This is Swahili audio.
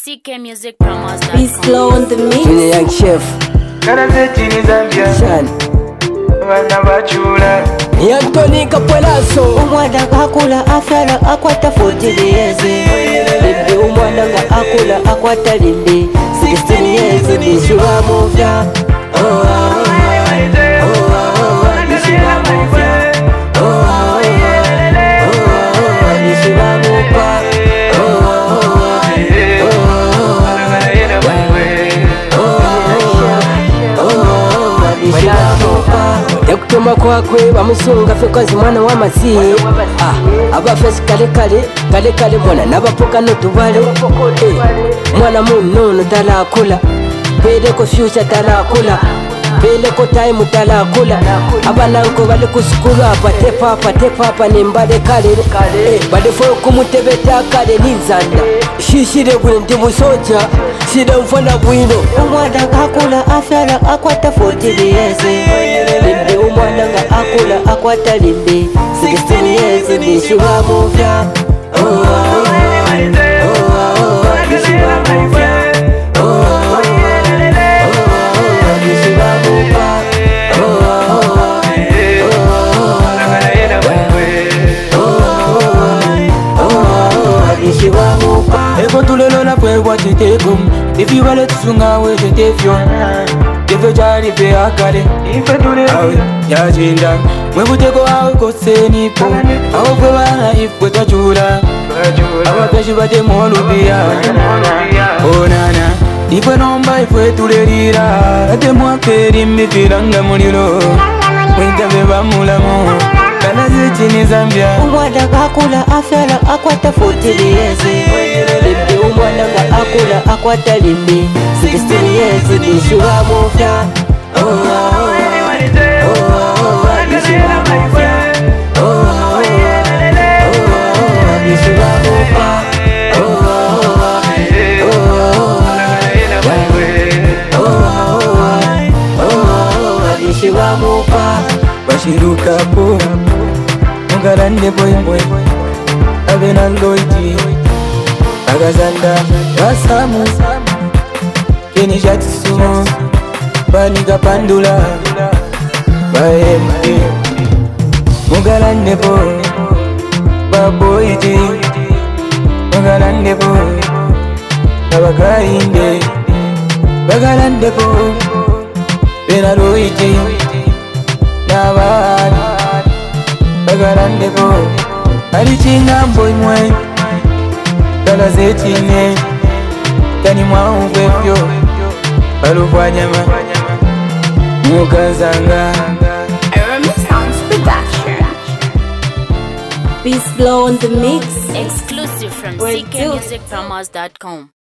ckmusicpromos.com. Be slow on the mix. Junior Young Chef Karazeti ni Zambia Shan Bana bachula Yantoni Kapwelaso Umwana ngakula afyala akwata 40 years. Bibi umwana nga akula akwata limbi 16 years. Nishiwa muvya Yakutuma kwakwe bamusunga fe kwazi mwana wa masi abafesi kale kale mwana nabapoka notubale mwana munono talakula peleko future talakula peleko time talakula abananko bali kusukulu apa nembale kale balefo kumutebeta kale ninzanda shishire bwe ndi musoja shida mfana bwino umwana ngakula afyala akwata 40 years. Bibi umwana nga akula akwata limbi 16 years. Nishiwa muvya Eko tulelo la fwe watite kum Ifi wale tusunga we jete fyon Ife jari fe akale Ife tulelo awe ya jinda Mwe kuteko awe kose nipo Awe fwe wana ifwe tachura Awa peshi bate molubia Oh nana Ifwe nomba ifwe tulelira Ate mwa peri mifilanga mulilo Mwita beba mulamo Karazeti ni Zambia umwana ngakula afyala akwata 40 years. Bibi umwana nga akula akwata limbi 16 years. Nishiwa muvya Bashiruka po Mungarande boy Abena loiti Agazanda Basamu Keni jatisu Baniga pandula Baempe Mungarande boy Baboiti Mungarande boy Babagainde Bagarande boy Bena loiti Nabani Bagarande boy Alichinga mboy mwe Karazeti ne Kani mwa uvefyo Baluvwa nyama Mukazanga Be slow on the mix. Exclusive from ckmusicpromos.com.